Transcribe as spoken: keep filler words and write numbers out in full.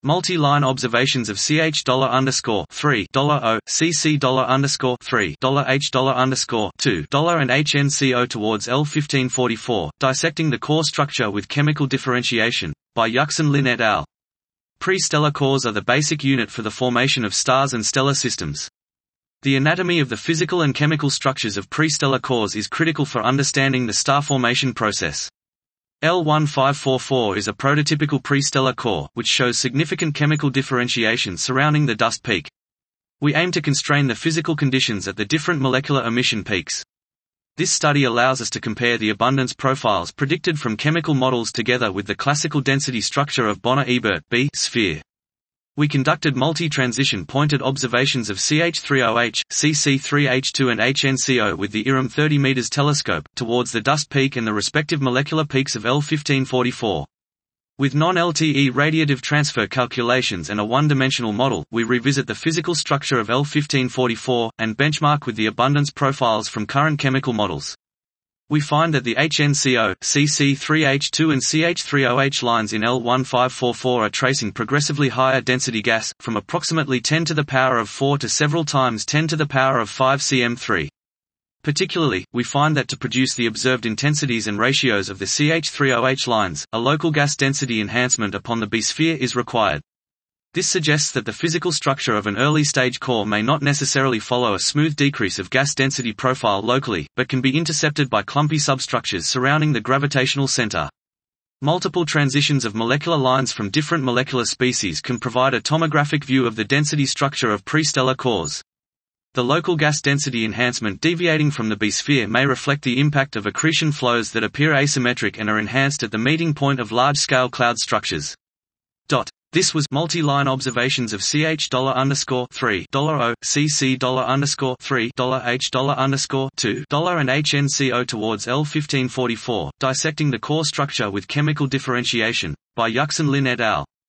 Multi-line observations of C H dollar underscore three dollar O C C dollar underscore three dollar H dollar underscore two dollar and H N C O towards L fifteen forty-four, dissecting the core structure with chemical differentiation, by Yuxin Lin et al. Pre-stellar cores are the basic unit for the formation of stars and stellar systems. The anatomy of the physical and chemical structures of pre-stellar cores is critical for understanding the star formation process. L fifteen forty-four is a prototypical pre-stellar core, which shows significant chemical differentiation surrounding the dust peak. We aim to constrain the physical conditions at the different molecular emission peaks. This study allows us to compare the abundance profiles predicted from chemical models together with the classical density structure of Bonner-Ebert B sphere. We conducted multi-transition pointed observations of C H three O H, C C three H two and H N C O with the I R M thirty meters telescope, towards the dust peak and the respective molecular peaks of L fifteen forty-four. With non-L T E radiative transfer calculations and a one-dimensional model, we revisit the physical structure of L fifteen forty-four, and benchmark with the abundance profiles from current chemical models. We find that the H N C O, C C three H two and C H three O H lines in L fifteen forty-four are tracing progressively higher density gas, from approximately ten to the power of four to several times ten to the power of five C M three. Particularly, we find that to produce the observed intensities and ratios of the C H three O H lines, a local gas density enhancement upon the B sphere is required. This suggests that the physical structure of an early-stage core may not necessarily follow a smooth decrease of gas density profile locally, but can be intercepted by clumpy substructures surrounding the gravitational center. Multiple transitions of molecular lines from different molecular species can provide a tomographic view of the density structure of pre-stellar cores. The local gas density enhancement deviating from the B sphere may reflect the impact of accretion flows that appear asymmetric and are enhanced at the meeting point of large-scale cloud structures. Dot. This was multi-line observations of C H dollar underscore three dollar O C C dollar underscore three dollar H dollar underscore two dollar and H N C O towards L fifteen forty-four, dissecting the core structure with chemical differentiation, by Yuxin Lin et al.